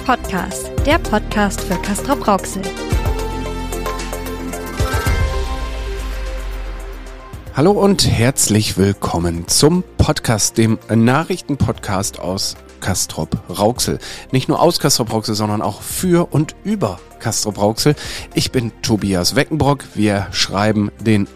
Podcast, der Podcast für Castrop-Rauxel. Hallo und herzlich willkommen zum Podcast, dem Nachrichtenpodcast aus Castrop-Rauxel. Nicht nur aus Castrop-Rauxel, sondern auch für und über Castrop-Rauxel. Ich bin Tobias Weckenbrock. Wir schreiben den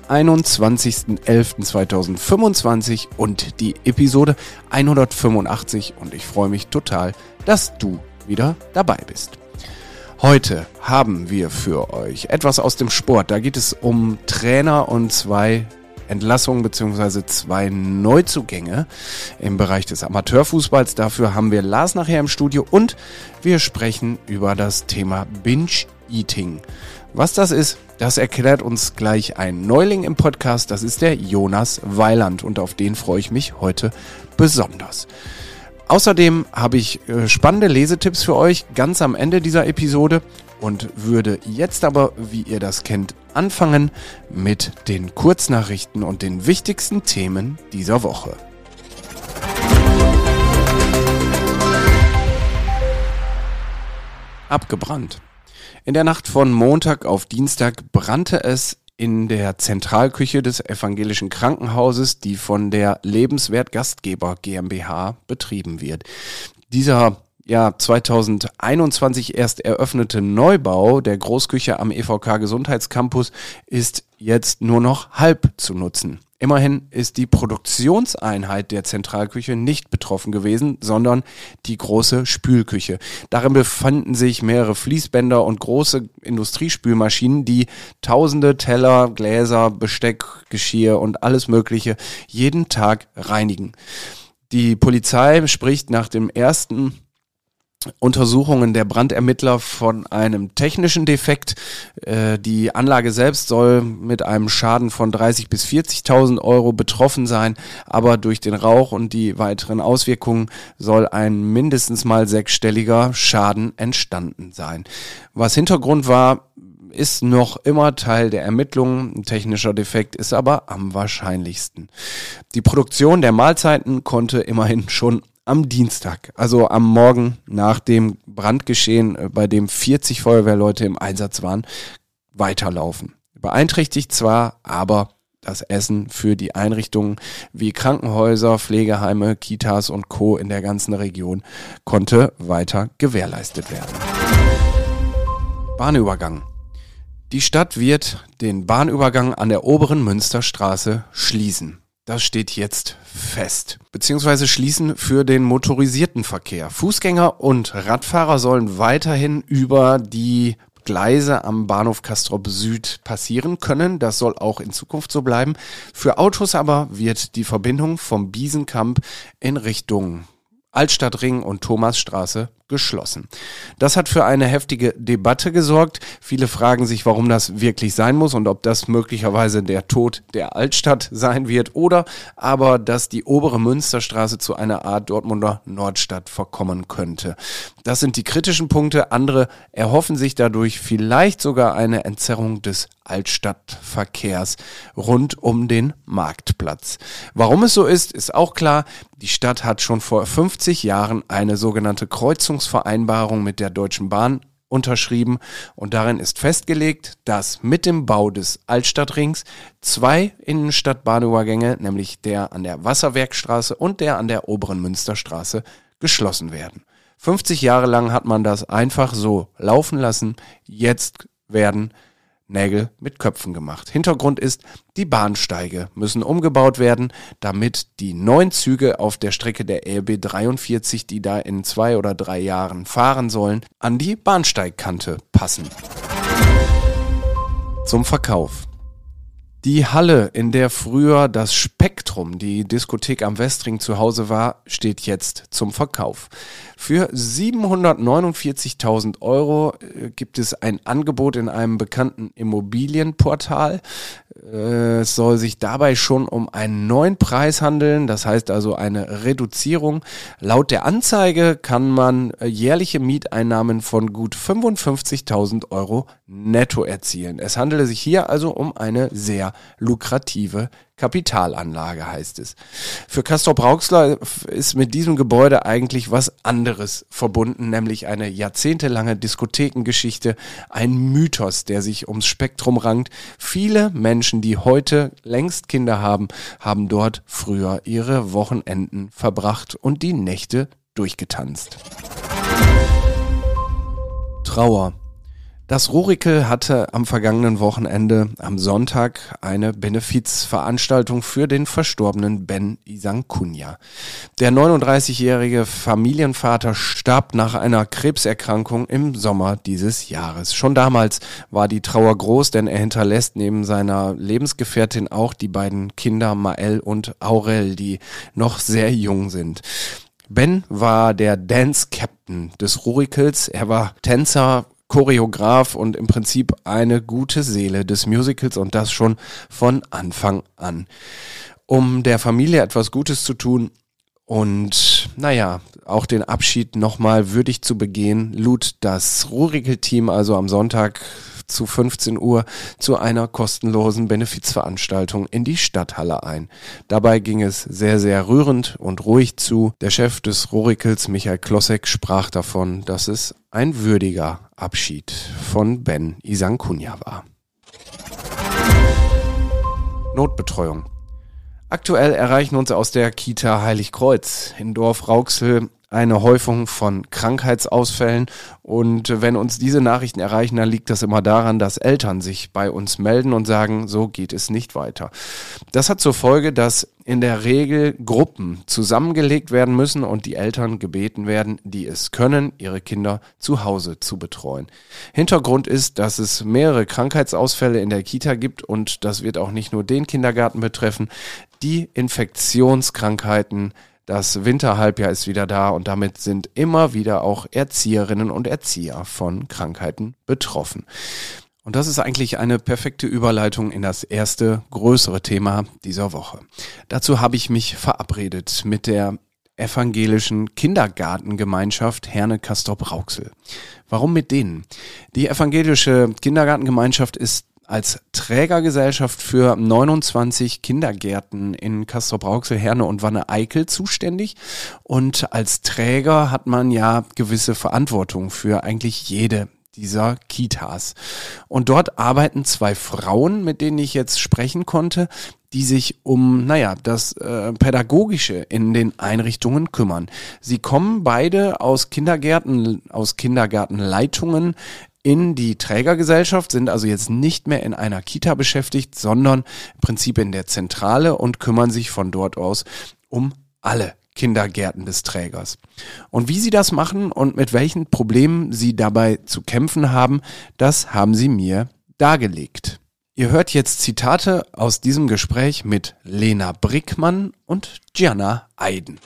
21.11.2025 und die Episode 185 und ich freue mich total, dass du wieder dabei bist. Heute haben wir für euch etwas aus dem Sport. Da geht es um Trainer und zwei Entlassungen bzw. zwei Neuzugänge im Bereich des Amateurfußballs. Dafür haben wir Lars nachher im Studio und wir sprechen über das Thema Binge-Eating. Was das ist, das erklärt uns gleich ein Neuling im Podcast. Das ist der Jonas Weiland und auf den freue ich mich heute besonders. Außerdem habe ich spannende Lesetipps für euch ganz am Ende dieser Episode und würde jetzt aber, wie ihr das kennt, anfangen mit den Kurznachrichten und den wichtigsten Themen dieser Woche. Abgebrannt. In der Nacht von Montag auf Dienstag brannte es in der Zentralküche des evangelischen Krankenhauses, die von der Lebenswert Gastgeber GmbH betrieben wird. Dieser 2021 erst eröffnete Neubau der Großküche am EVK Gesundheitscampus ist jetzt nur noch halb zu nutzen. Immerhin ist die Produktionseinheit der Zentralküche nicht betroffen gewesen, sondern die große Spülküche. Darin befanden sich mehrere Fließbänder und große Industriespülmaschinen, die tausende Teller, Gläser, Besteck, Geschirr und alles Mögliche jeden Tag reinigen. Die Polizei spricht nach dem ersten Untersuchungen der Brandermittler von einem technischen Defekt. Die Anlage selbst soll mit einem Schaden von 30.000 bis 40.000 Euro betroffen sein, aber durch den Rauch und die weiteren Auswirkungen soll ein mindestens mal sechsstelliger Schaden entstanden sein. Was Hintergrund war, ist noch immer Teil der Ermittlungen. Ein technischer Defekt ist aber am wahrscheinlichsten. Die Produktion der Mahlzeiten konnte immerhin schon am Dienstag, also am Morgen nach dem Brandgeschehen, bei dem 40 Feuerwehrleute im Einsatz waren, weiterlaufen. Beeinträchtigt zwar, aber das Essen für die Einrichtungen wie Krankenhäuser, Pflegeheime, Kitas und Co. in der ganzen Region konnte weiter gewährleistet werden. Bahnübergang. Die Stadt wird den Bahnübergang an der Oberen Münsterstraße schließen. Das steht jetzt fest, beziehungsweise schließen für den motorisierten Verkehr. Fußgänger und Radfahrer sollen weiterhin über die Gleise am Bahnhof Castrop Süd passieren können. Das soll auch in Zukunft so bleiben. Für Autos aber wird die Verbindung vom Biesenkamp in Richtung Altstadtring und Thomasstraße geschlossen. Das hat für eine heftige Debatte gesorgt. Viele fragen sich, warum das wirklich sein muss und ob das möglicherweise der Tod der Altstadt sein wird oder aber, dass die obere Münsterstraße zu einer Art Dortmunder Nordstadt verkommen könnte. Das sind die kritischen Punkte. Andere erhoffen sich dadurch vielleicht sogar eine Entzerrung des Altstadtverkehrs rund um den Marktplatz. Warum es so ist, ist auch klar. Die Stadt hat schon vor 50 Jahren eine sogenannte Kreuzungsvereinbarung mit der Deutschen Bahn unterschrieben und darin ist festgelegt, dass mit dem Bau des Altstadtrings zwei Innenstadtbahnübergänge, nämlich der an der Wasserwerkstraße und der an der oberen Münsterstraße, geschlossen werden. 50 Jahre lang hat man das einfach so laufen lassen. Jetzt werden Nägel mit Köpfen gemacht. Hintergrund ist, die Bahnsteige müssen umgebaut werden, damit die neuen Züge auf der Strecke der RB 43, die da in 2 oder 3 Jahren fahren sollen, an die Bahnsteigkante passen. Zum Verkauf. Die Halle, in der früher das Spektrum, die Diskothek am Westring, zu Hause war, steht jetzt zum Verkauf. Für 749.000 Euro gibt es ein Angebot in einem bekannten Immobilienportal. Es soll sich dabei schon um einen neuen Preis handeln, das heißt also eine Reduzierung. Laut der Anzeige kann man jährliche Mieteinnahmen von gut 55.000 Euro netto erzielen. Es handele sich hier also um eine sehr lukrative Kapitalanlage, heißt es. Für Castrop-Rauxel ist mit diesem Gebäude eigentlich was anderes verbunden, nämlich eine jahrzehntelange Diskothekengeschichte, ein Mythos, der sich ums Spektrum rankt. Viele Menschen, die heute längst Kinder haben, haben dort früher ihre Wochenenden verbracht und die Nächte durchgetanzt. Trauer. Das Rurikel hatte am vergangenen Wochenende am Sonntag eine Benefizveranstaltung für den verstorbenen Ben Isancunha. Der 39-jährige Familienvater starb nach einer Krebserkrankung im Sommer dieses Jahres. Schon damals war die Trauer groß, denn er hinterlässt neben seiner Lebensgefährtin auch die beiden Kinder Mael und Aurel, die noch sehr jung sind. Ben war der Dance Captain des Rurikels. Er war Tänzer, Choreograf und im Prinzip eine gute Seele des Musicals und das schon von Anfang an. Um der Familie etwas Gutes zu tun und auch den Abschied nochmal würdig zu begehen, lud das Rurikel-Team also am Sonntag zu 15 Uhr zu einer kostenlosen Benefizveranstaltung in die Stadthalle ein. Dabei ging es sehr, sehr rührend und ruhig zu. Der Chef des Rurikels, Michael Klossek, sprach davon, dass es ein würdiger Abschied von Ben Isancunha war. Notbetreuung. Aktuell erreichen uns aus der Kita Heiligkreuz in Dorf Rauxel eine Häufung von Krankheitsausfällen und wenn uns diese Nachrichten erreichen, dann liegt das immer daran, dass Eltern sich bei uns melden und sagen, so geht es nicht weiter. Das hat zur Folge, dass in der Regel Gruppen zusammengelegt werden müssen und die Eltern gebeten werden, die es können, ihre Kinder zu Hause zu betreuen. Hintergrund ist, dass es mehrere Krankheitsausfälle in der Kita gibt und das wird auch nicht nur den Kindergarten betreffen. Die Infektionskrankheiten, das Winterhalbjahr ist wieder da und damit sind immer wieder auch Erzieherinnen und Erzieher von Krankheiten betroffen. Und das ist eigentlich eine perfekte Überleitung in das erste größere Thema dieser Woche. Dazu habe ich mich verabredet mit der evangelischen Kindergartengemeinschaft Herne Castrop-Rauxel. Warum mit denen? Die evangelische Kindergartengemeinschaft ist als Trägergesellschaft für 29 Kindergärten in Castrop-Rauxel, Herne und Wanne-Eickel zuständig. Und als Träger hat man ja gewisse Verantwortung für eigentlich jede dieser Kitas. Und dort arbeiten 2 Frauen, mit denen ich jetzt sprechen konnte, die sich um, das Pädagogische in den Einrichtungen kümmern. Sie kommen beide aus Kindergärten, aus Kindergartenleitungen in die Trägergesellschaft, sind also jetzt nicht mehr in einer Kita beschäftigt, sondern im Prinzip in der Zentrale und kümmern sich von dort aus um alle Kindergärten des Trägers. Und wie sie das machen und mit welchen Problemen sie dabei zu kämpfen haben, das haben sie mir dargelegt. Ihr hört jetzt Zitate aus diesem Gespräch mit Lena Brickmann und Gianna Eiden.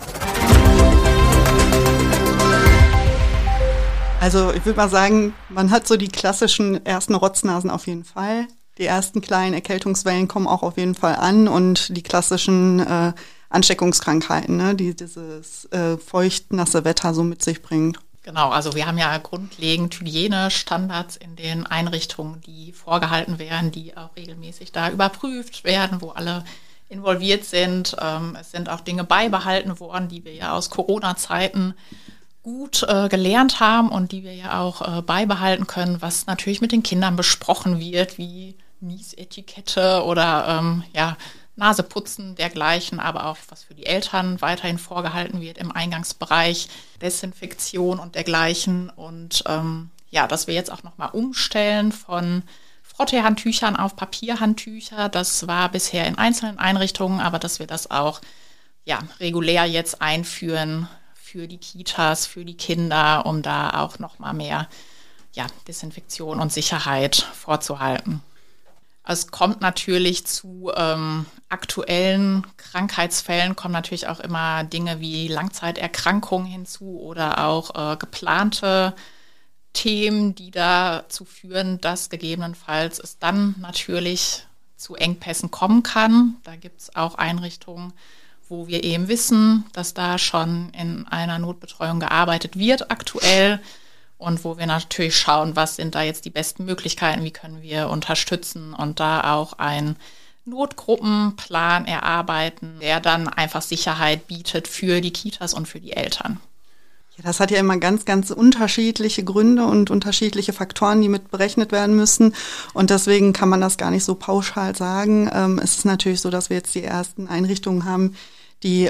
Also ich würde mal sagen, man hat so die klassischen ersten Rotznasen auf jeden Fall. Die ersten kleinen Erkältungswellen kommen auch auf jeden Fall an und die klassischen Ansteckungskrankheiten, ne, die dieses feucht-nasse Wetter so mit sich bringt. Genau, also wir haben ja grundlegend Hygienestandards in den Einrichtungen, die vorgehalten werden, die auch regelmäßig da überprüft werden, wo alle involviert sind. Es sind auch Dinge beibehalten worden, die wir ja aus Corona-Zeiten gut gelernt haben und die wir ja auch beibehalten können, was natürlich mit den Kindern besprochen wird, wie Niesetikette oder Naseputzen dergleichen, aber auch was für die Eltern weiterhin vorgehalten wird im Eingangsbereich, Desinfektion und dergleichen. Und dass wir jetzt auch nochmal umstellen von Frotteehandtüchern auf Papierhandtücher. Das war bisher in einzelnen Einrichtungen, aber dass wir das auch regulär jetzt einführen für die Kitas, für die Kinder, um da auch nochmal mehr Desinfektion und Sicherheit vorzuhalten. Es kommt natürlich zu aktuellen Krankheitsfällen, kommen natürlich auch immer Dinge wie Langzeiterkrankungen hinzu oder auch geplante Themen, die dazu führen, dass gegebenenfalls es dann natürlich zu Engpässen kommen kann. Da gibt es auch Einrichtungen, wo wir eben wissen, dass da schon in einer Notbetreuung gearbeitet wird aktuell. Und wo wir natürlich schauen, was sind da jetzt die besten Möglichkeiten, wie können wir unterstützen und da auch ein Notgruppenplan erarbeiten, der dann einfach Sicherheit bietet für die Kitas und für die Eltern. Ja, das hat ja immer ganz, ganz unterschiedliche Gründe und unterschiedliche Faktoren, die mit berechnet werden müssen. Und deswegen kann man das gar nicht so pauschal sagen. Es ist natürlich so, dass wir jetzt die ersten Einrichtungen haben, die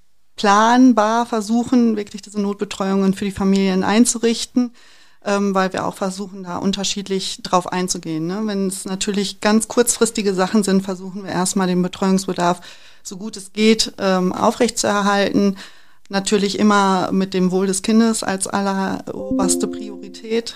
planbar versuchen, wirklich diese Notbetreuungen für die Familien einzurichten, weil wir auch versuchen, da unterschiedlich drauf einzugehen. Ne? Wenn es natürlich ganz kurzfristige Sachen sind, versuchen wir erstmal den Betreuungsbedarf so gut es geht aufrechtzuerhalten. Natürlich immer mit dem Wohl des Kindes als alleroberste Priorität.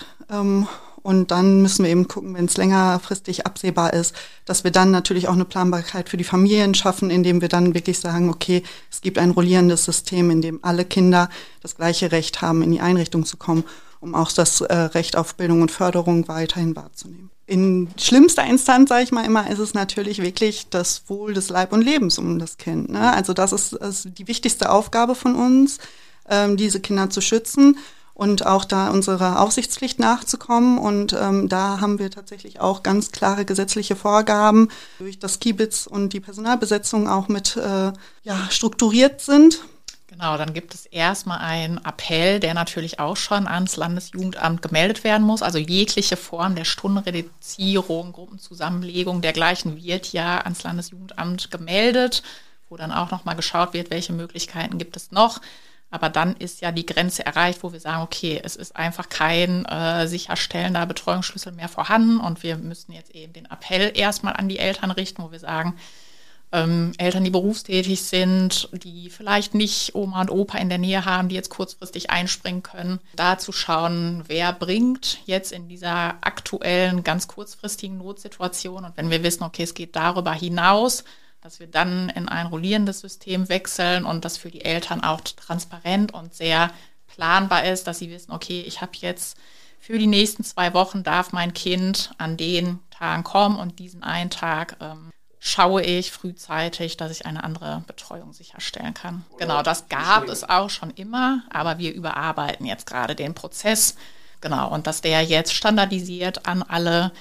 Und dann müssen wir eben gucken, wenn es längerfristig absehbar ist, dass wir dann natürlich auch eine Planbarkeit für die Familien schaffen, indem wir dann wirklich sagen, okay, es gibt ein rollierendes System, in dem alle Kinder das gleiche Recht haben, in die Einrichtung zu kommen, um auch das Recht auf Bildung und Förderung weiterhin wahrzunehmen. In schlimmster Instanz, sage ich mal immer, ist es natürlich wirklich das Wohl des Leib und Lebens um das Kind. Ne? Also das ist die wichtigste Aufgabe von uns, diese Kinder zu schützen und auch da unserer Aufsichtspflicht nachzukommen. Und da haben wir tatsächlich auch ganz klare gesetzliche Vorgaben, durch das Kibitz und die Personalbesetzung auch mit strukturiert sind. Genau, dann gibt es erstmal einen Appell, der natürlich auch schon ans Landesjugendamt gemeldet werden muss. Also jegliche Form der Stundenreduzierung, Gruppenzusammenlegung dergleichen wird ja ans Landesjugendamt gemeldet, wo dann auch nochmal geschaut wird, welche Möglichkeiten gibt es noch. Aber dann ist ja die Grenze erreicht, wo wir sagen, okay, es ist einfach kein sicherstellender Betreuungsschlüssel mehr vorhanden und wir müssen jetzt eben den Appell erstmal an die Eltern richten, wo wir sagen, Eltern, die berufstätig sind, die vielleicht nicht Oma und Opa in der Nähe haben, die jetzt kurzfristig einspringen können, da zu schauen, wer bringt jetzt in dieser aktuellen, ganz kurzfristigen Notsituation. Und wenn wir wissen, okay, es geht darüber hinaus, dass wir dann in ein rollierendes System wechseln und das für die Eltern auch transparent und sehr planbar ist, dass sie wissen, okay, ich habe jetzt für die nächsten 2 Wochen darf mein Kind an den Tagen kommen und diesen einen Tag schaue ich frühzeitig, dass ich eine andere Betreuung sicherstellen kann. Genau, das gab es auch schon immer, aber wir überarbeiten jetzt gerade den Prozess. Genau, und dass der jetzt standardisiert an alle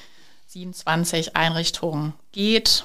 27 Einrichtungen geht,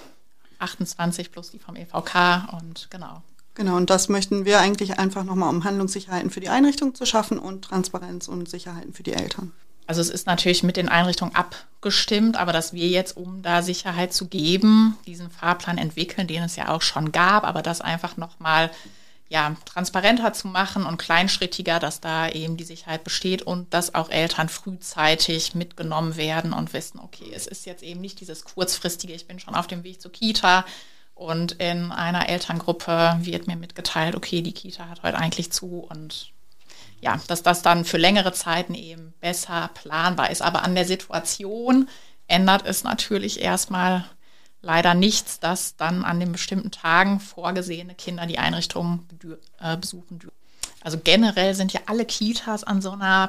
28 plus die vom EVK und genau. Genau, und das möchten wir eigentlich einfach nochmal, um Handlungssicherheiten für die Einrichtung zu schaffen und Transparenz und Sicherheiten für die Eltern. Also es ist natürlich mit den Einrichtungen abgestimmt, aber dass wir jetzt, um da Sicherheit zu geben, diesen Fahrplan entwickeln, den es ja auch schon gab, aber das einfach nochmal transparenter zu machen und kleinschrittiger, dass da eben die Sicherheit besteht und dass auch Eltern frühzeitig mitgenommen werden und wissen, okay, es ist jetzt eben nicht dieses kurzfristige, ich bin schon auf dem Weg zur Kita und in einer Elterngruppe wird mir mitgeteilt, okay, die Kita hat heute eigentlich zu und ja, dass das dann für längere Zeiten eben besser planbar ist. Aber an der Situation ändert es natürlich erstmal leider nichts, dass dann an den bestimmten Tagen vorgesehene Kinder die Einrichtung besuchen dürfen. Also generell sind ja alle Kitas an so einer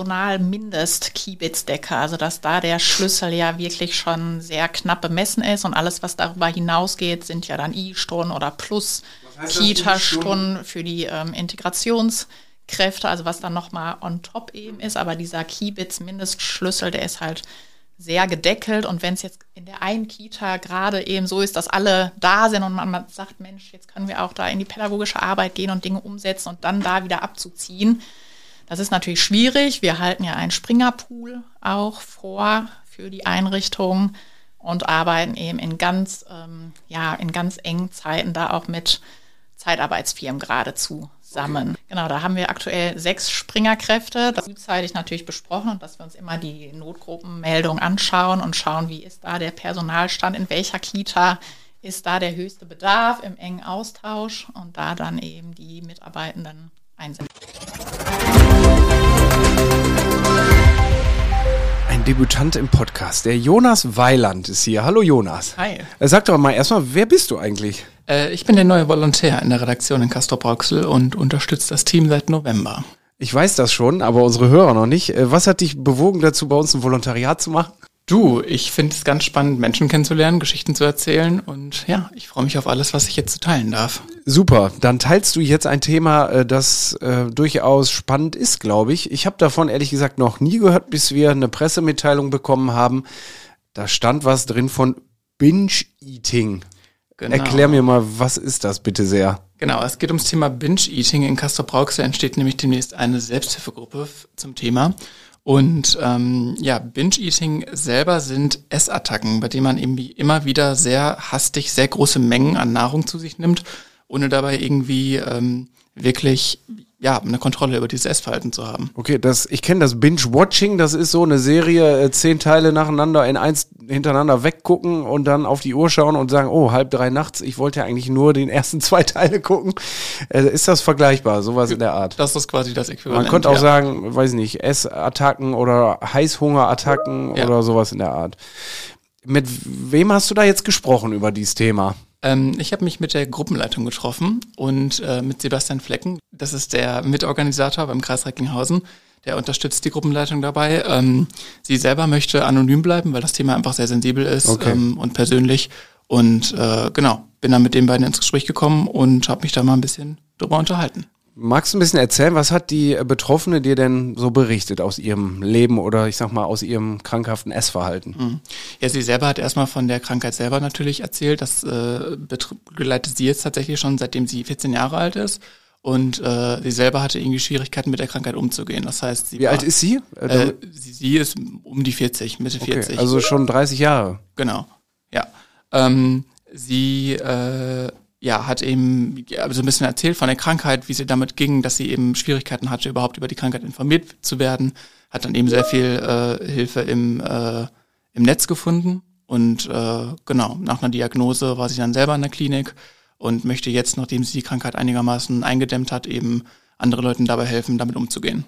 Personalmindest-Kibitzdecke, also dass da der Schlüssel ja wirklich schon sehr knapp bemessen ist und alles, was darüber hinausgeht, sind ja dann I-Stunden oder Plus-Kita-Stunden für die Integrationskräfte, also was dann nochmal on top eben ist, aber dieser Kibitz-Mindestschlüssel, der ist halt sehr gedeckelt und wenn es jetzt in der einen Kita gerade eben so ist, dass alle da sind und man sagt, Mensch, jetzt können wir auch da in die pädagogische Arbeit gehen und Dinge umsetzen und dann da wieder abzuziehen, das ist natürlich schwierig. Wir halten ja einen Springerpool auch vor für die Einrichtung und arbeiten eben in ganz engen Zeiten da auch mit Zeitarbeitsfirmen gerade zusammen. Genau, da haben wir aktuell 6 Springerkräfte. Das ist frühzeitig natürlich besprochen und dass wir uns immer die Notgruppenmeldung anschauen und schauen, wie ist da der Personalstand, in welcher Kita ist da der höchste Bedarf im engen Austausch und da dann eben die Mitarbeitenden einsetzen. Ein Debütant im Podcast, der Jonas Weiland ist hier. Hallo Jonas. Hi. Sag doch mal erstmal, wer bist du eigentlich? Ich bin der neue Volontär in der Redaktion in Castrop-Rauxel und unterstütze das Team seit November. Ich weiß das schon, aber unsere Hörer noch nicht. Was hat dich bewogen dazu, bei uns ein Volontariat zu machen? Ich finde es ganz spannend, Menschen kennenzulernen, Geschichten zu erzählen und ja, ich freue mich auf alles, was ich jetzt teilen darf. Super, dann teilst du jetzt ein Thema, das durchaus spannend ist, glaube ich. Ich habe davon ehrlich gesagt noch nie gehört, bis wir eine Pressemitteilung bekommen haben. Da stand was drin von Binge-Eating. Genau. Erklär mir mal, was ist das bitte sehr? Genau, es geht ums Thema Binge-Eating. In Castrop-Rauxel entsteht nämlich demnächst eine Selbsthilfegruppe zum Thema. Und Binge-Eating selber sind Essattacken, bei denen man irgendwie immer wieder sehr hastig sehr große Mengen an Nahrung zu sich nimmt, ohne dabei irgendwie wirklich eine Kontrolle über dieses Essverhalten zu haben. Okay, ich kenne das Binge-Watching, das ist so eine Serie, 10 Teile nacheinander in eins hintereinander weggucken und dann auf die Uhr schauen und sagen, 2:30 nachts, ich wollte ja eigentlich nur den ersten 2 Teile gucken. Ist das vergleichbar, sowas in der Art? Das ist quasi das Äquivalent. Man könnte auch sagen, weiß nicht, Essattacken oder Heißhungerattacken oder sowas in der Art. Mit wem hast du da jetzt gesprochen über dieses Thema? Ich habe mich mit der Gruppenleitung getroffen und mit Sebastian Flecken. Das ist der Mitorganisator beim Kreis Recklinghausen. Der unterstützt die Gruppenleitung dabei. Sie selber möchte anonym bleiben, weil das Thema einfach sehr sensibel ist und persönlich. Und bin dann mit den beiden ins Gespräch gekommen und habe mich da mal ein bisschen drüber unterhalten. Magst du ein bisschen erzählen, was hat die Betroffene dir denn so berichtet aus ihrem Leben oder ich sag mal aus ihrem krankhaften Essverhalten? Ja, sie selber hat erstmal von der Krankheit selber natürlich erzählt. Das begleitet sie jetzt tatsächlich schon, seitdem sie 14 Jahre alt ist. Und sie selber hatte irgendwie Schwierigkeiten mit der Krankheit umzugehen. Das heißt, Wie alt ist sie? Sie ist um die 40, Mitte 40. Also schon 30 Jahre. Genau, ja. Sie hat eben so ein bisschen erzählt von der Krankheit, wie sie damit ging, dass sie eben Schwierigkeiten hatte, überhaupt über die Krankheit informiert zu werden. Hat dann eben sehr viel Hilfe im Netz gefunden. Und nach einer Diagnose war sie dann selber in der Klinik und möchte jetzt, nachdem sie die Krankheit einigermaßen eingedämmt hat, eben anderen Leuten dabei helfen, damit umzugehen.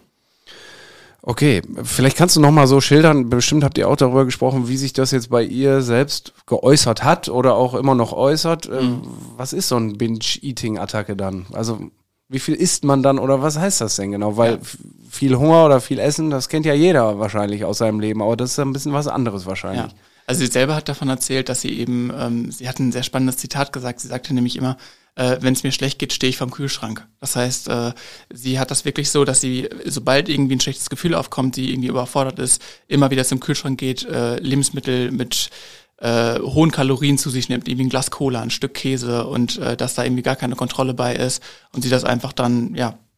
Okay, vielleicht kannst du noch mal so schildern, bestimmt habt ihr auch darüber gesprochen, wie sich das jetzt bei ihr selbst geäußert hat oder auch immer noch äußert. Was ist so ein Binge-Eating-Attacke dann? Also wie viel isst man dann oder was heißt das denn genau? Weil viel Hunger oder viel Essen, das kennt ja jeder wahrscheinlich aus seinem Leben, aber das ist ein bisschen was anderes wahrscheinlich. Ja. Also sie selber hat davon erzählt, dass sie eben, sie hat ein sehr spannendes Zitat gesagt, sie sagte nämlich immer, wenn es mir schlecht geht, stehe ich vorm Kühlschrank. Das heißt, sie hat das wirklich so, dass sie, sobald irgendwie ein schlechtes Gefühl aufkommt, sie irgendwie überfordert ist, immer wieder zum Kühlschrank geht, Lebensmittel mit hohen Kalorien zu sich nimmt, irgendwie ein Glas Cola, ein Stück Käse und dass da irgendwie gar keine Kontrolle bei ist und sie das einfach dann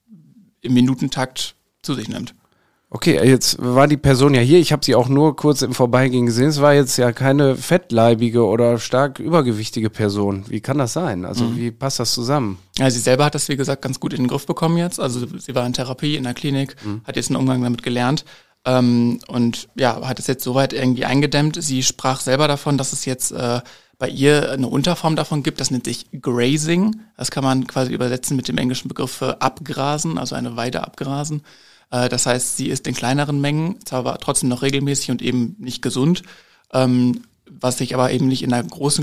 im Minutentakt zu sich nimmt. Okay, jetzt war die Person ja hier, ich habe sie auch nur kurz im Vorbeigehen gesehen, es war jetzt ja keine fettleibige oder stark übergewichtige Person. Wie kann das sein? Also wie passt das zusammen? Ja, sie selber hat das, wie gesagt, ganz gut in den Griff bekommen jetzt. Also sie war in Therapie, in der Klinik, hat jetzt einen Umgang damit gelernt und hat es jetzt soweit irgendwie eingedämmt. Sie sprach selber davon, dass es jetzt bei ihr eine Unterform davon gibt, das nennt sich Grazing. Das kann man quasi übersetzen mit dem englischen Begriff für abgrasen, also eine Weide abgrasen. Das heißt, sie isst in kleineren Mengen, zwar aber trotzdem noch regelmäßig und eben nicht gesund, was sich aber eben nicht in einer großen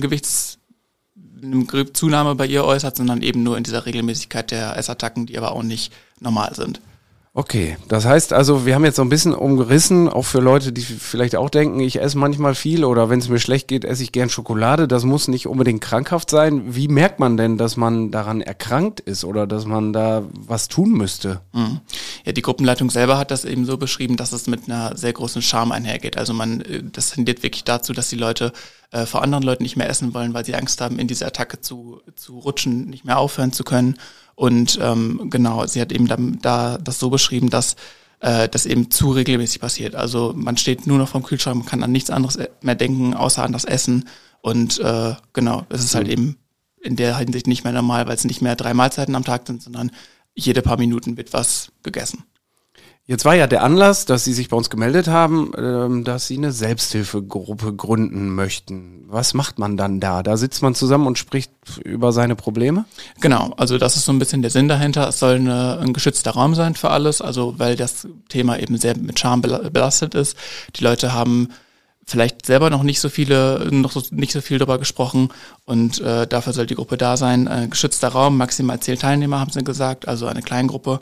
Gewichtszunahme bei ihr äußert, sondern eben nur in dieser Regelmäßigkeit der Essattacken, die aber auch nicht normal sind. Okay, das heißt also, wir haben jetzt so ein bisschen umgerissen, auch für Leute, die vielleicht auch denken, ich esse manchmal viel oder wenn es mir schlecht geht, esse ich gern Schokolade. Das muss nicht unbedingt krankhaft sein. Wie merkt man denn, dass man daran erkrankt ist oder dass man da was tun müsste? Ja, die Gruppenleitung selber hat das eben so beschrieben, dass es mit einer sehr großen Scham einhergeht. Also das tendiert wirklich dazu, dass die Leute vor anderen Leuten nicht mehr essen wollen, weil sie Angst haben, in diese Attacke zu rutschen, nicht mehr aufhören zu können. Und sie hat eben da das so beschrieben, dass das eben zu regelmäßig passiert. Also man steht nur noch vorm Kühlschrank, man kann an nichts anderes mehr denken, außer an das Essen. Und das ist halt eben in der Hinsicht nicht mehr normal, weil es nicht mehr 3 Mahlzeiten am Tag sind, sondern jede paar Minuten wird was gegessen. Jetzt war ja der Anlass, dass Sie sich bei uns gemeldet haben, dass Sie eine Selbsthilfegruppe gründen möchten. Was macht man dann da? Da sitzt man zusammen und spricht über seine Probleme? Genau, also das ist so ein bisschen der Sinn dahinter. Es soll ein geschützter Raum sein für alles, also weil das Thema eben sehr mit Scham belastet ist. Die Leute haben vielleicht selber noch nicht so viel darüber gesprochen und dafür soll die Gruppe da sein. Geschützter Raum, maximal 10 Teilnehmer, haben sie gesagt, also eine Kleingruppe.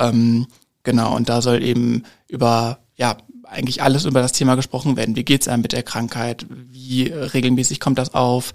Genau, und da soll eben eigentlich alles über das Thema gesprochen werden. Wie geht's einem mit der Krankheit? Wie regelmäßig kommt das auf?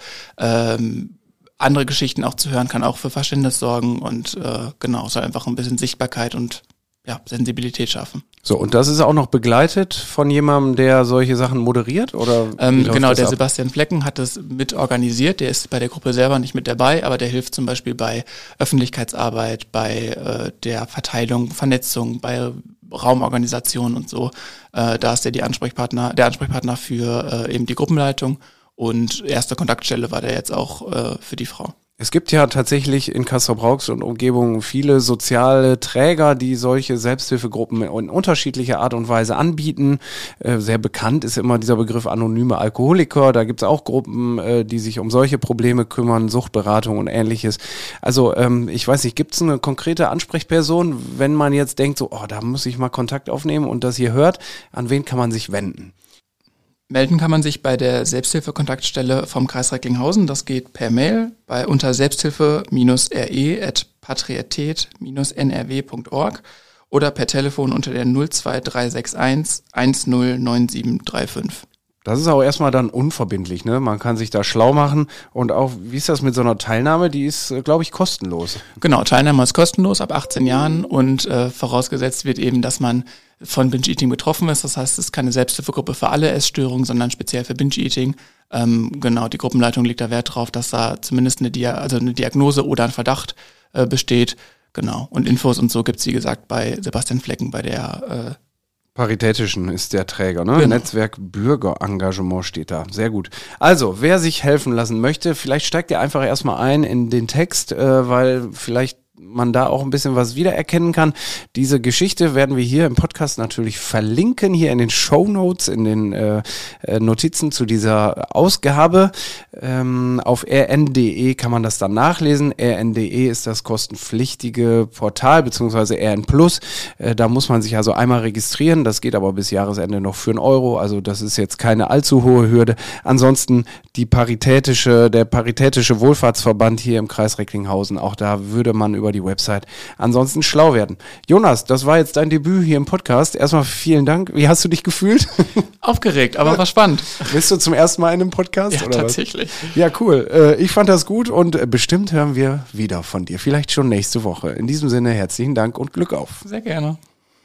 Andere Geschichten auch zu hören, kann auch für Verständnis sorgen und soll einfach ein bisschen Sichtbarkeit und Sensibilität schaffen. So, und das ist auch noch begleitet von jemandem, der solche Sachen moderiert? Oder genau, der Sebastian Flecken hat das mit organisiert. Der ist bei der Gruppe selber nicht mit dabei, aber der hilft zum Beispiel bei Öffentlichkeitsarbeit, bei der Verteilung, Vernetzung, bei Raumorganisation und so. Da ist der Ansprechpartner für eben die Gruppenleitung, und erste Kontaktstelle war der jetzt auch für die Frau. Es gibt ja tatsächlich in Castrop-Rauxel und Umgebung viele soziale Träger, die solche Selbsthilfegruppen in unterschiedlicher Art und Weise anbieten. Sehr bekannt ist immer dieser Begriff anonyme Alkoholiker. Da gibt es auch Gruppen, die sich um solche Probleme kümmern, Suchtberatung und Ähnliches. Also ich weiß nicht, gibt es eine konkrete Ansprechperson, wenn man jetzt denkt, so, da muss ich mal Kontakt aufnehmen und das hier hört, an wen kann man sich wenden? Melden kann man sich bei der Selbsthilfe-Kontaktstelle vom Kreis Recklinghausen. Das geht per Mail unter selbsthilfe-re@patrietät-nrw.org oder per Telefon unter der 02361 109735. Das ist auch erstmal dann unverbindlich, ne? Man kann sich da schlau machen, und auch, wie ist das mit so einer Teilnahme? Die ist, glaube ich, kostenlos. Genau, Teilnahme ist kostenlos ab 18 Jahren und vorausgesetzt wird eben, dass man von Binge-Eating betroffen ist. Das heißt, es ist keine Selbsthilfegruppe für alle Essstörungen, sondern speziell für Binge-Eating. Genau, die Gruppenleitung legt da Wert drauf, dass da zumindest eine Diagnose oder ein Verdacht besteht. Genau, und Infos und so gibt's, wie gesagt, bei Sebastian Flecken, bei der Paritätischen ist der Träger, ne? Genau. Netzwerk Bürgerengagement steht da. Sehr gut. Also, wer sich helfen lassen möchte, vielleicht steigt ihr einfach erstmal ein in den Text, weil vielleicht man da auch ein bisschen was wiedererkennen kann. Diese Geschichte werden wir hier im Podcast natürlich verlinken, hier in den Shownotes, in den Notizen zu dieser Ausgabe. Auf rn.de kann man das dann nachlesen. rn.de ist das kostenpflichtige Portal, beziehungsweise RN Plus. Da muss man sich also einmal registrieren. Das geht aber bis Jahresende noch für 1 Euro. Also das ist jetzt keine allzu hohe Hürde. Ansonsten der Paritätische Wohlfahrtsverband hier im Kreis Recklinghausen, auch da würde man über die Website ansonsten schlau werden. Jonas, das war jetzt dein Debüt hier im Podcast. Erstmal vielen Dank. Wie hast du dich gefühlt? Aufgeregt, aber war spannend. Bist du zum ersten Mal in einem Podcast? Ja, oder tatsächlich. Was? Ja, cool. Ich fand das gut und bestimmt hören wir wieder von dir. Vielleicht schon nächste Woche. In diesem Sinne herzlichen Dank und Glück auf. Sehr gerne.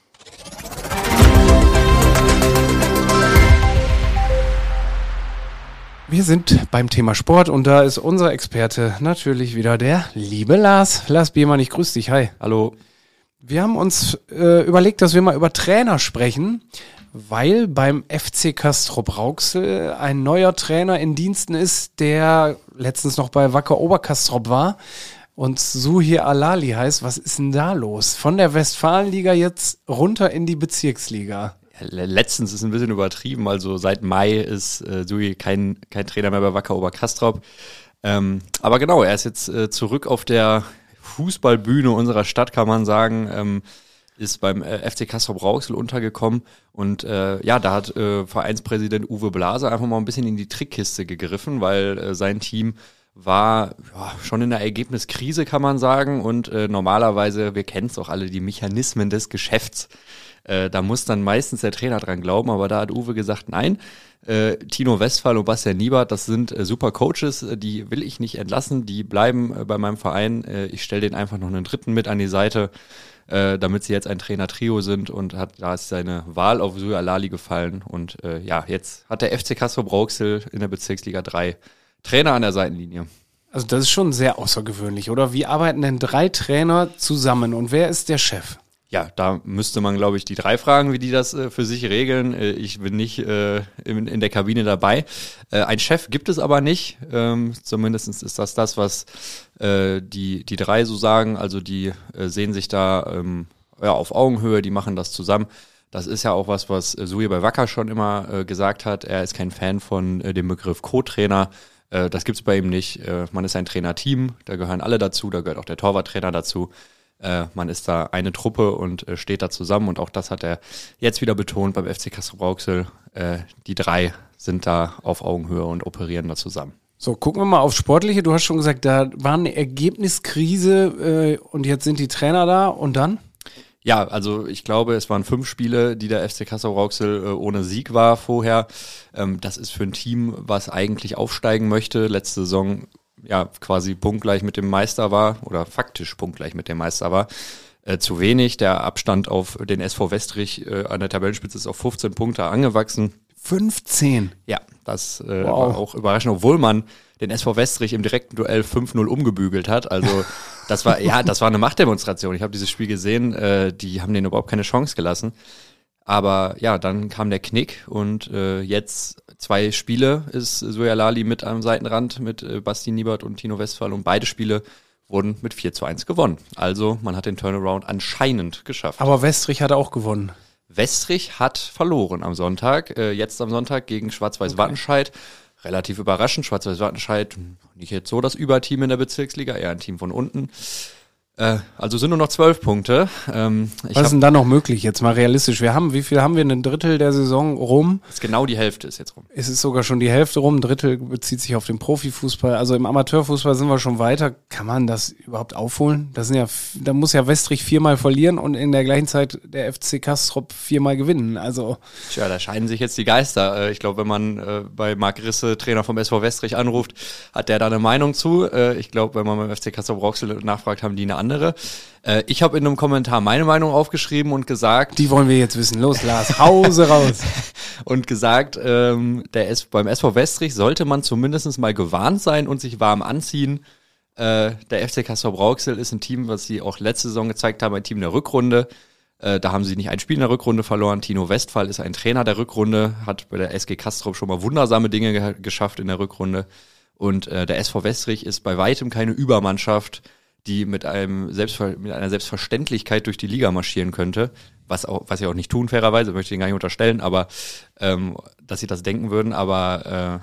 Wir sind beim Thema Sport und da ist unser Experte natürlich wieder der liebe Lars. Lars Biermann, ich grüße dich. Hi. Hallo. Wir haben uns überlegt, dass wir mal über Trainer sprechen, weil beim FC Castrop-Rauxel ein neuer Trainer in Diensten ist, der letztens noch bei Wacker Obercastrop war und Suhir Alali heißt. Was ist denn da los? Von der Westfalenliga jetzt runter in die Bezirksliga. Letztens ist ein bisschen übertrieben, also seit Mai ist Suhi kein Trainer mehr bei Wacker Obercastrop. Aber genau, er ist jetzt zurück auf der Fußballbühne unserer Stadt, kann man sagen, ist beim FC Castrop-Rauxel untergekommen und da hat Vereinspräsident Uwe Blase einfach mal ein bisschen in die Trickkiste gegriffen, weil sein Team war schon in der Ergebniskrise, kann man sagen, und normalerweise, wir kennen es auch alle, die Mechanismen des Geschäfts. Da muss dann meistens der Trainer dran glauben, aber da hat Uwe gesagt, nein, Tino Westphal und Bastian Niebert, das sind super Coaches, die will ich nicht entlassen, die bleiben bei meinem Verein, ich stelle denen einfach noch einen dritten mit an die Seite, damit sie jetzt ein Trainer-Trio sind, und da ist seine Wahl auf Suhir Alali gefallen und jetzt hat der FC Castrop-Rauxel in der Bezirksliga 3 Trainer an der Seitenlinie. Also das ist schon sehr außergewöhnlich, oder? Wie arbeiten denn 3 Trainer zusammen und wer ist der Chef? Ja, da müsste man, glaube ich, die 3 fragen, wie die das für sich regeln. Ich bin nicht in der Kabine dabei. Ein Chef gibt es aber nicht. Zumindest ist das, was die 3 so sagen. Also die sehen sich da auf Augenhöhe, die machen das zusammen. Das ist ja auch was Suhir bei Wacker schon immer gesagt hat. Er ist kein Fan von dem Begriff Co-Trainer. Das gibt's bei ihm nicht. Man ist ein Trainerteam, da gehören alle dazu, da gehört auch der Torwarttrainer dazu. Man ist da eine Truppe und steht da zusammen, und auch das hat er jetzt wieder betont beim FC Castrop-Rauxel. Die 3 sind da auf Augenhöhe und operieren da zusammen. So, gucken wir mal aufs Sportliche. Du hast schon gesagt, da war eine Ergebniskrise und jetzt sind die Trainer da, und dann? Ja, also ich glaube, es waren 5 Spiele, die der FC Castrop-Rauxel ohne Sieg war vorher. Das ist für ein Team, was eigentlich aufsteigen möchte, letzte Saison quasi punktgleich mit dem Meister war oder faktisch punktgleich mit dem Meister war, zu wenig. Der Abstand auf den SV Westrich an der Tabellenspitze ist auf 15 Punkte angewachsen. 15? Ja, das war auch überraschend, obwohl man den SV Westrich im direkten Duell 5-0 umgebügelt hat. Also das war eine Machtdemonstration. Ich habe dieses Spiel gesehen, die haben denen überhaupt keine Chance gelassen. Aber ja, dann kam der Knick und jetzt 2 Spiele ist Zoya Lali mit am Seitenrand mit Basti Niebert und Tino Westphal und beide Spiele wurden mit 4-1 gewonnen. Also man hat den Turnaround anscheinend geschafft. Aber Westrich hat auch gewonnen. Westrich hat verloren am Sonntag, jetzt am Sonntag gegen Schwarz-Weiß Wattenscheid. Relativ überraschend, Schwarz-Weiß Wattenscheid, nicht jetzt so das Überteam in der Bezirksliga, eher ein Team von unten. Also sind nur noch 12 Punkte. Was ist denn da noch möglich, jetzt mal realistisch? Wie viel haben wir? Ein Drittel der Saison rum? Ist genau die Hälfte ist jetzt rum. Es ist sogar schon die Hälfte rum. Ein Drittel bezieht sich auf den Profifußball. Also im Amateurfußball sind wir schon weiter. Kann man das überhaupt aufholen? Da muss ja Westrich 4-mal verlieren und in der gleichen Zeit der FC Castrop 4-mal gewinnen. Also. Tja, da scheiden sich jetzt die Geister. Ich glaube, wenn man bei Marc Risse, Trainer vom SV Westrich, anruft, hat der da eine Meinung zu. Ich glaube, wenn man beim FC Castrop Rauxel nachfragt, haben die eine andere. Ich habe in einem Kommentar meine Meinung aufgeschrieben und gesagt... Die wollen wir jetzt wissen. Los, Lars, Hause raus. Und gesagt, beim SV Westrich sollte man zumindest mal gewarnt sein und sich warm anziehen. Der FC Castrop Rauxel ist ein Team, was sie auch letzte Saison gezeigt haben, ein Team der Rückrunde. Da haben sie nicht ein Spiel in der Rückrunde verloren. Tino Westphal ist ein Trainer der Rückrunde, hat bei der SG Castrop schon mal wundersame Dinge geschafft in der Rückrunde. Und der SV Westrich ist bei weitem keine Übermannschaft, die mit einer Selbstverständlichkeit durch die Liga marschieren könnte, was sie auch nicht tun, fairerweise, möchte ich ihnen gar nicht unterstellen, aber dass sie das denken würden, aber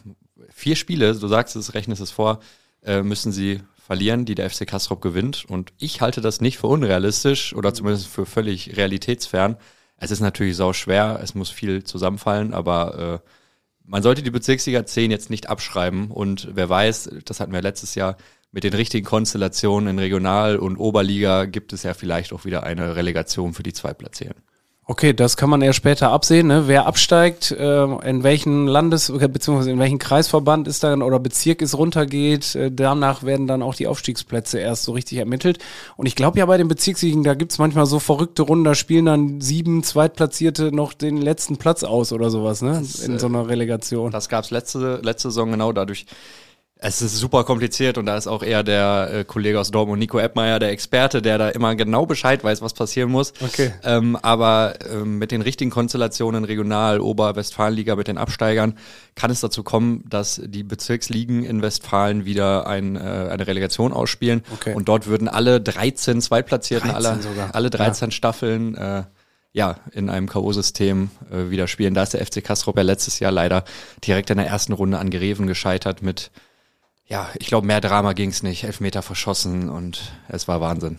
4 Spiele, du sagst es, rechnest es vor, müssen sie verlieren, die der FC Castrop gewinnt, und ich halte das nicht für unrealistisch oder zumindest für völlig realitätsfern. Es ist natürlich sau schwer, es muss viel zusammenfallen, aber man sollte die Bezirksliga 10 jetzt nicht abschreiben, und wer weiß, das hatten wir letztes Jahr, mit den richtigen Konstellationen in Regional- und Oberliga gibt es ja vielleicht auch wieder eine Relegation für die Zweitplatzierten. Okay, das kann man eher später absehen, ne? Wer absteigt, in welchen beziehungsweise in welchen Kreisverband ist dann oder Bezirk es runtergeht, danach werden dann auch die Aufstiegsplätze erst so richtig ermittelt. Und ich glaube ja, bei den Bezirksligen, da gibt's manchmal so verrückte Runden, da spielen dann 7 Zweitplatzierte noch den letzten Platz aus oder sowas, ne? In so einer Relegation. Das gab's letzte Saison genau dadurch. Es ist super kompliziert, und da ist auch eher der Kollege aus Dortmund, Nico Eppmeier, der Experte, der da immer genau Bescheid weiß, was passieren muss. Okay. Aber mit den richtigen Konstellationen, Regional-, Ober-Westfalenliga mit den Absteigern, kann es dazu kommen, dass die Bezirksligen in Westfalen wieder eine Relegation ausspielen. Okay. Und dort würden alle 13 Zweitplatzierten, 13 alle 13 Staffeln in einem K.O.-System wieder spielen. Da ist der FC Castrop ja letztes Jahr leider direkt in der ersten Runde an Greven gescheitert mit, ich glaube, mehr Drama ging's nicht. 11 Meter verschossen, und es war Wahnsinn.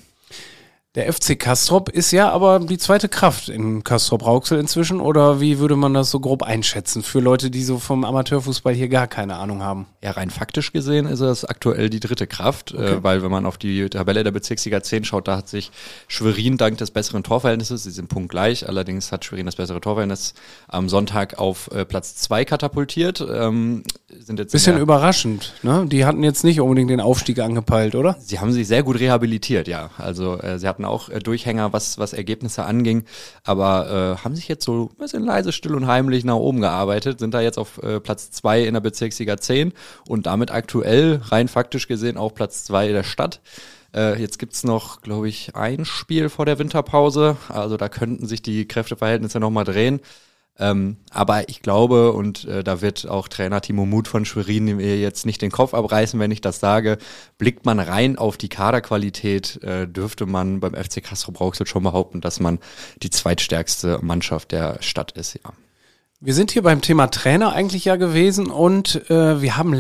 Der FC Castrop ist ja aber die zweite Kraft in Castrop-Rauxel inzwischen, oder wie würde man das so grob einschätzen für Leute, die so vom Amateurfußball hier gar keine Ahnung haben? Ja, rein faktisch gesehen ist es aktuell die dritte Kraft, weil wenn man auf die Tabelle der Bezirksliga 10 schaut, da hat sich Schwerin dank des besseren Torverhältnisses, sie sind punktgleich, allerdings hat Schwerin das bessere Torverhältnis, am Sonntag auf Platz 2 katapultiert. Sind jetzt bisschen überraschend, ne? Die hatten jetzt nicht unbedingt den Aufstieg angepeilt, oder? Sie haben sich sehr gut rehabilitiert, ja. Also sie hatten auch Durchhänger, was Ergebnisse anging, aber haben sich jetzt so ein bisschen leise, still und heimlich nach oben gearbeitet, sind da jetzt auf Platz 2 in der Bezirksliga 10 und damit aktuell rein faktisch gesehen auch Platz 2 der Stadt. Jetzt gibt's noch, glaube ich, ein Spiel vor der Winterpause, also da könnten sich die Kräfteverhältnisse nochmal drehen. Aber ich glaube, und da wird auch Trainer Timo Muth von Schwerin mir jetzt nicht den Kopf abreißen, wenn ich das sage, blickt man rein auf die Kaderqualität, dürfte man beim FC Castrop Rauxel schon behaupten, dass man die zweitstärkste Mannschaft der Stadt ist, ja. Wir sind hier beim Thema Trainer eigentlich ja gewesen, und wir haben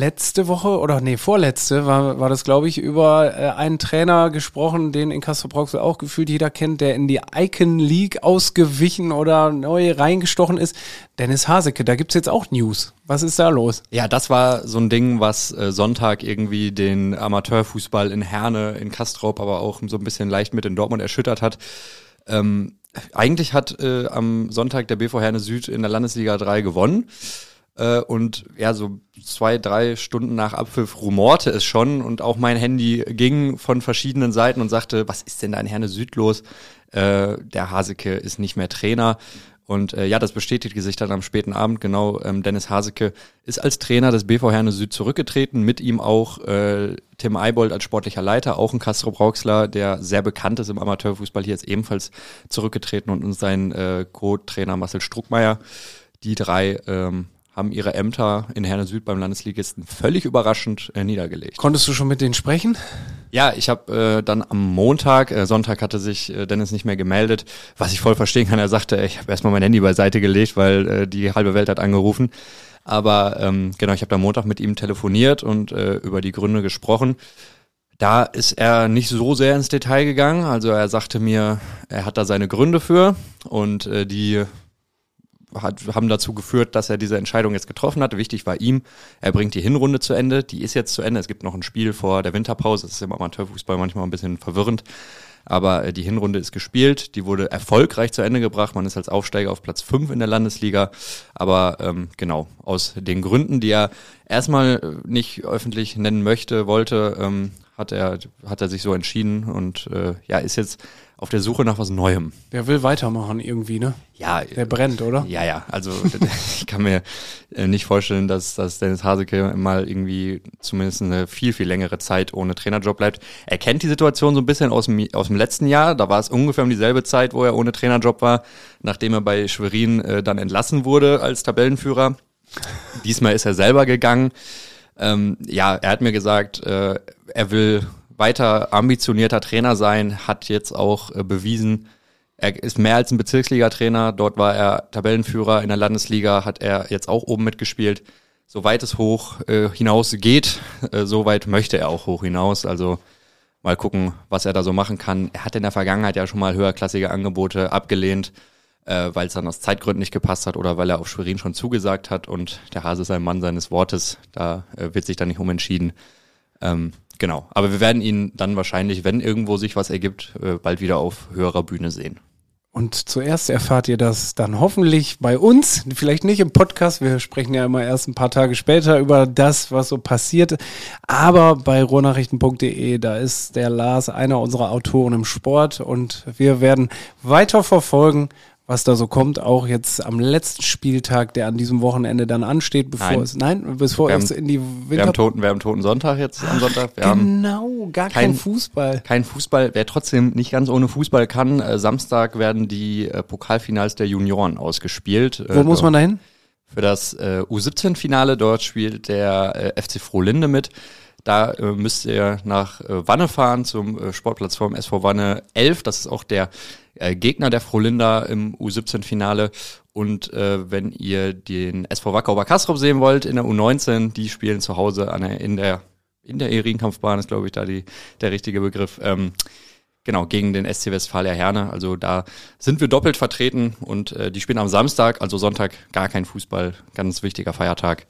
vorletzte war das, glaube ich, über einen Trainer gesprochen, den in Castrop-Rauxel auch gefühlt jeder kennt, der in die Icon League ausgewichen oder neu reingestochen ist. Dennis Haseke, da gibt's jetzt auch News. Was ist da los? Ja, das war so ein Ding, was Sonntag irgendwie den Amateurfußball in Herne, in Castrop, aber auch so ein bisschen leicht mit in Dortmund erschüttert hat. Eigentlich hat am Sonntag der BV Herne Süd in der Landesliga 3 gewonnen. Und ja, so 2-3 Stunden nach Abpfiff rumorte es schon und auch mein Handy ging von verschiedenen Seiten und sagte, was ist denn da in Herne Süd los? Der Haseke ist nicht mehr Trainer. Und ja, das bestätigte sich dann am späten Abend, genau. Dennis Haseke ist als Trainer des BV Herne Süd zurückgetreten, mit ihm auch Tim Eibold als sportlicher Leiter, auch ein Castrop-Rauxler, der sehr bekannt ist im Amateurfußball, hier ist ebenfalls zurückgetreten und sein Co-Trainer Marcel Struckmeier. Die drei haben ihre Ämter in Herne Süd beim Landesligisten völlig überraschend niedergelegt. Konntest du schon mit denen sprechen? Ja, ich habe dann am Montag, Sonntag hatte sich Dennis nicht mehr gemeldet, was ich voll verstehen kann. Er sagte, ich habe erstmal mein Handy beiseite gelegt, weil die halbe Welt hat angerufen. Aber genau, ich habe am Montag mit ihm telefoniert und über die Gründe gesprochen. Da ist er nicht so sehr ins Detail gegangen. Also er sagte mir, er hat da seine Gründe für und die haben dazu geführt, dass er diese Entscheidung jetzt getroffen hat. Wichtig war ihm, er bringt die Hinrunde zu Ende. Die ist jetzt zu Ende. Es gibt noch ein Spiel vor der Winterpause. Das ist im Amateurfußball manchmal ein bisschen verwirrend. Aber die Hinrunde ist gespielt. Die wurde erfolgreich zu Ende gebracht. Man ist als Aufsteiger auf Platz 5 in der Landesliga. Aber genau, aus den Gründen, die er erstmal nicht öffentlich nennen wollte, hat er sich so entschieden und ja, ist jetzt auf der Suche nach was Neuem. Der will weitermachen irgendwie, ne? Ja. Der brennt, oder? Ja, also ich kann mir nicht vorstellen, dass Dennis Haseke mal irgendwie zumindest eine viel, viel längere Zeit ohne Trainerjob bleibt. Er kennt die Situation so ein bisschen aus dem letzten Jahr. Da war es ungefähr um dieselbe Zeit, wo er ohne Trainerjob war, nachdem er bei Schwerin dann entlassen wurde als Tabellenführer. Diesmal ist er selber gegangen. Ja, er hat mir gesagt, er will weiter ambitionierter Trainer sein, hat jetzt auch bewiesen, er ist mehr als ein Bezirksliga-Trainer, dort war er Tabellenführer, in der Landesliga hat er jetzt auch oben mitgespielt. Soweit es hoch hinaus geht, so weit möchte er auch hoch hinaus, also mal gucken, was er da so machen kann. Er hat in der Vergangenheit ja schon mal höherklassige Angebote abgelehnt, weil es dann aus Zeitgründen nicht gepasst hat oder weil er auf Schwerin schon zugesagt hat und der Hase ist ein Mann seines Wortes, da wird sich dann nicht umentschieden. Genau, aber wir werden ihn dann wahrscheinlich, wenn irgendwo sich was ergibt, bald wieder auf höherer Bühne sehen. Und zuerst erfahrt ihr das dann hoffentlich bei uns, vielleicht nicht im Podcast, wir sprechen ja immer erst ein paar Tage später über das, was so passiert, aber bei ruhrnachrichten.de, da ist der Lars einer unserer Autoren im Sport und wir werden weiter verfolgen, was da so kommt, auch jetzt am letzten Spieltag, der an diesem Wochenende dann ansteht, bevor es in die Winter... Wir haben Toten Sonntag jetzt am Sonntag. Wir haben kein Fußball. Kein Fußball, wer trotzdem nicht ganz ohne Fußball kann. Samstag werden die Pokalfinals der Junioren ausgespielt. Wo muss man da hin? Für das U17-Finale, dort spielt der FC Frohlinde mit. Da müsst ihr nach Wanne fahren zum Sportplatz vom SV Wanne 11. Das ist auch der Gegner der Frohlinder im U17-Finale. Und wenn ihr den SV Wacker Oberkastrop sehen wollt in der U19, die spielen zu Hause in der E-Ringkampfbahn, ist glaube ich da der richtige Begriff. Genau, gegen den SC Westfalia Herne. Also da sind wir doppelt vertreten und die spielen am Samstag, also Sonntag gar kein Fußball, ganz wichtiger Feiertag.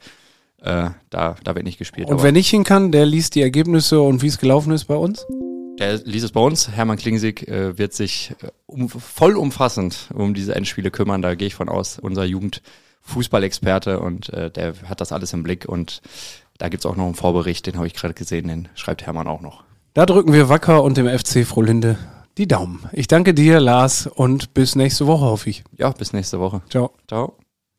Da wird nicht gespielt. Und wer nicht hin kann, der liest die Ergebnisse und wie es gelaufen ist bei uns? Der liest es bei uns. Hermann Klingsig wird sich vollumfassend um diese Endspiele kümmern. Da gehe ich von aus, unser Jugendfußballexperte und der hat das alles im Blick. Und da gibt's auch noch einen Vorbericht, den habe ich gerade gesehen, den schreibt Hermann auch noch. Da drücken wir Wacker und dem FC Frohlinde die Daumen. Ich danke dir, Lars, und bis nächste Woche, hoffe ich. Ja, bis nächste Woche. Ciao. Ciao.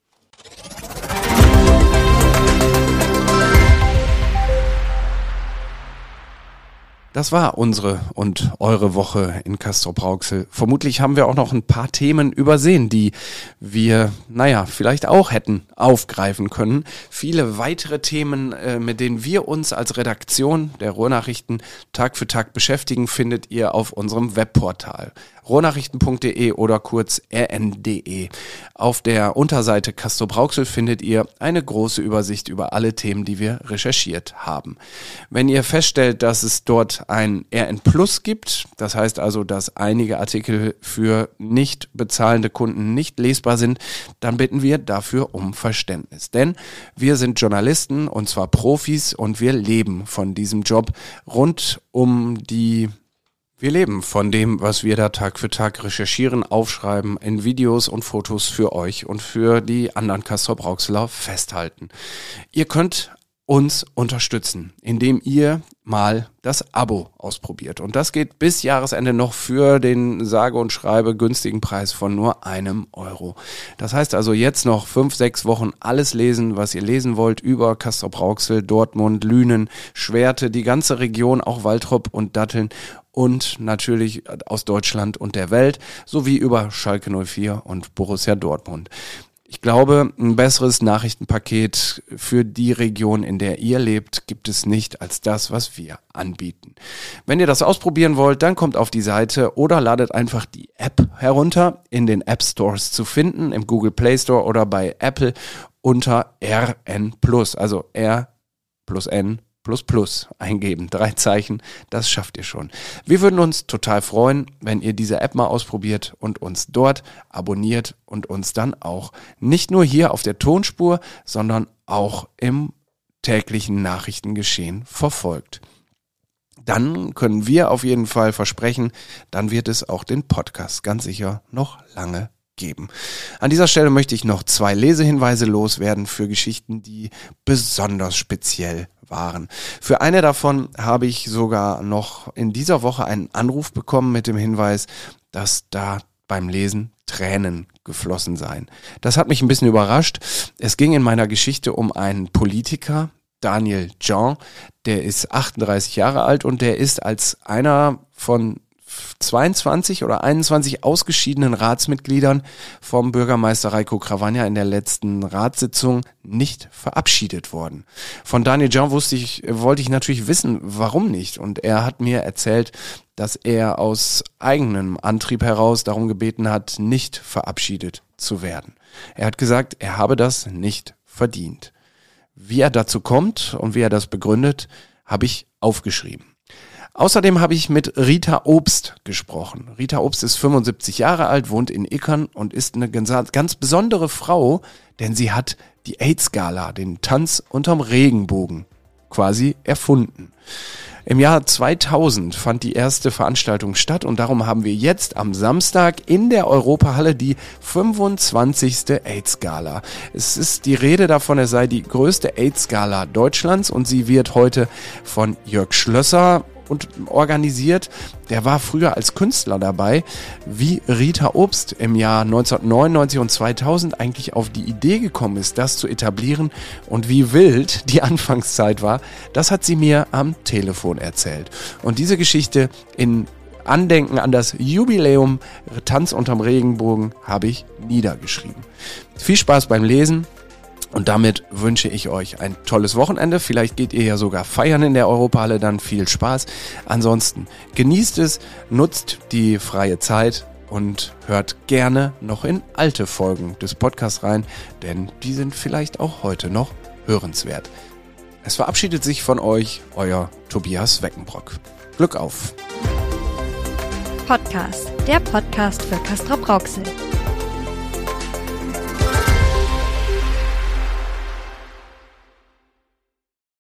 Das war unsere und eure Woche in Castrop-Rauxel. Vermutlich haben wir auch noch ein paar Themen übersehen, die wir, vielleicht auch hätten aufgreifen können. Viele weitere Themen, mit denen wir uns als Redaktion der Ruhrnachrichten Tag für Tag beschäftigen, findet ihr auf unserem Webportal ruhrnachrichten.de oder kurz rn.de. Auf der Unterseite Castrop-Rauxel findet ihr eine große Übersicht über alle Themen, die wir recherchiert haben. Wenn ihr feststellt, dass es dort ein RN Plus gibt, das heißt also, dass einige Artikel für nicht bezahlende Kunden nicht lesbar sind, dann bitten wir dafür um Verständnis. Denn wir sind Journalisten und zwar Profis und wir leben von diesem Job rund um die Wir leben von dem, was wir da Tag für Tag recherchieren, aufschreiben, in Videos und Fotos für euch und für die anderen Castrop-Rauxeler festhalten. Ihr könnt uns unterstützen, indem ihr mal das Abo ausprobiert. Und das geht bis Jahresende noch für den sage und schreibe günstigen Preis von nur €1. Das heißt also jetzt noch 5-6 Wochen alles lesen, was ihr lesen wollt über Castrop-Rauxel, Dortmund, Lünen, Schwerte, die ganze Region, auch Waltrop und Datteln und natürlich aus Deutschland und der Welt, sowie über Schalke 04 und Borussia Dortmund. Ich glaube, ein besseres Nachrichtenpaket für die Region, in der ihr lebt, gibt es nicht als das, was wir anbieten. Wenn ihr das ausprobieren wollt, dann kommt auf die Seite oder ladet einfach die App herunter, in den App Stores zu finden, im Google Play Store oder bei Apple unter RN+, also R+N++ eingeben. 3 Zeichen, das schafft ihr schon. Wir würden uns total freuen, wenn ihr diese App mal ausprobiert und uns dort abonniert und uns dann auch nicht nur hier auf der Tonspur, sondern auch im täglichen Nachrichtengeschehen verfolgt. Dann können wir auf jeden Fall versprechen, dann wird es auch den Podcast ganz sicher noch lange geben. An dieser Stelle möchte ich noch 2 Lesehinweise loswerden für Geschichten, die besonders speziell waren. Für eine davon habe ich sogar noch in dieser Woche einen Anruf bekommen mit dem Hinweis, dass da beim Lesen Tränen geflossen seien. Das hat mich ein bisschen überrascht. Es ging in meiner Geschichte um einen Politiker, Daniel Jean, der ist 38 Jahre alt und der ist als einer von 22 oder 21 ausgeschiedenen Ratsmitgliedern vom Bürgermeister Reiko Cravagna in der letzten Ratssitzung nicht verabschiedet worden. Von Daniel Jean wollte ich natürlich wissen, warum nicht. Und er hat mir erzählt, dass er aus eigenem Antrieb heraus darum gebeten hat, nicht verabschiedet zu werden. Er hat gesagt, er habe das nicht verdient. Wie er dazu kommt und wie er das begründet, habe ich aufgeschrieben. Außerdem habe ich mit Rita Obst gesprochen. Rita Obst ist 75 Jahre alt, wohnt in Ickern und ist eine ganz besondere Frau, denn sie hat die AIDS-Gala, den Tanz unterm Regenbogen, quasi erfunden. Im Jahr 2000 fand die erste Veranstaltung statt und darum haben wir jetzt am Samstag in der Europahalle die 25. AIDS-Gala. Es ist die Rede davon, es sei die größte AIDS-Gala Deutschlands und sie wird heute von Jörg Schlösser und organisiert. Der war früher als Künstler dabei, wie Rita Obst im Jahr 1999 und 2000 eigentlich auf die Idee gekommen ist, das zu etablieren und wie wild die Anfangszeit war, das hat sie mir am Telefon erzählt. Und diese Geschichte in Andenken an das Jubiläum Tanz unterm Regenbogen habe ich niedergeschrieben. Viel Spaß beim Lesen. Und damit wünsche ich euch ein tolles Wochenende. Vielleicht geht ihr ja sogar feiern in der Europahalle, dann viel Spaß. Ansonsten genießt es, nutzt die freie Zeit und hört gerne noch in alte Folgen des Podcasts rein, denn die sind vielleicht auch heute noch hörenswert. Es verabschiedet sich von euch, euer Tobias Weckenbrock. Glück auf! Podcast, der Podcast für Castrop-Rauxel.